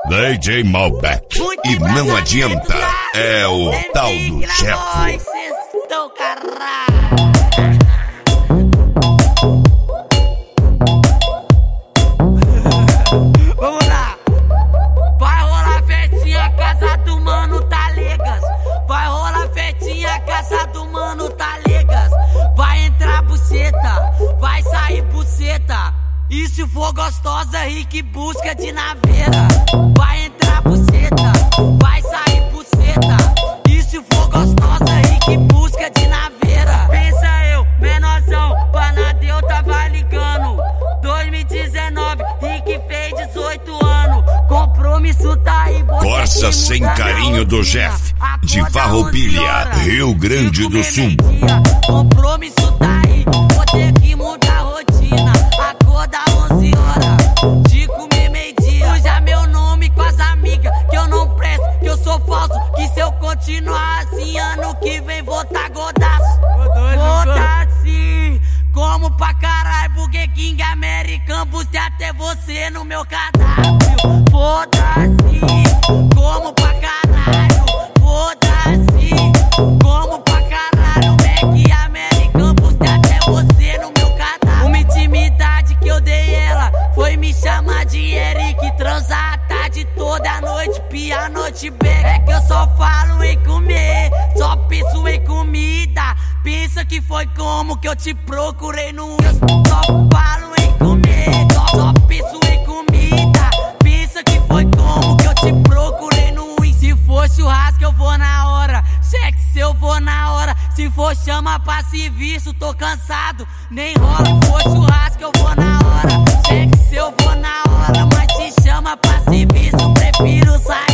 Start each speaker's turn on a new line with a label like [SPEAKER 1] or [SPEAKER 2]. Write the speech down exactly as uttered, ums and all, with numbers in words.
[SPEAKER 1] D J Malbec. E não adianta, é o tal do chefe.
[SPEAKER 2] Vamos lá. Vai rolar festinha, casa do mano Talegas. Vai rolar festinha, casa do mano Talegas. Vai entrar buceta, vai sair buceta. E se for gostosa, Rick busca de naveira. Vai entrar buceta, vai sair buceta. E se for gostosa, Rick busca de naveira. Pensa eu, menorzão, Panadeu tava ligando. dois mil e dezenove, Rick fez dezoito anos. Compromisso tá aí,
[SPEAKER 1] Corsa sem carinho do Jeff, de Farroupilha, Rio Grande do Sul.
[SPEAKER 2] Compromisso tá aí, vou ter que mudar a rotina. Acorda onze horas, de comer meio-dia. Usa meu nome com as amigas, que eu não presto, que eu sou falso. Que se eu continuar assim, ano que vem vou tá godaço. Vou tá assim, como pra caralho, Burger King, American, bustei até você no meu cardápio. Foda-se, como pra caralho. Foda-se, como pra caralho. Mac American, bustei até você no meu cardápio. Uma intimidade que eu dei ela foi me chamar de Eric. Transar a tarde toda a noite, pia a noite bem. É que eu só falo em comer, só penso em comida. Pensa que foi como que eu te procurei no Insta. Só falo em comer, só, só penso em comida. Pensa que foi como que eu te procurei no Insta. Se for churrasco eu vou na hora, sexo eu vou na hora. Se for chama pra serviço, tô cansado, nem rola. Se for churrasco eu vou na hora, sexo eu vou na hora. Mas se chama pra serviço, prefiro sair.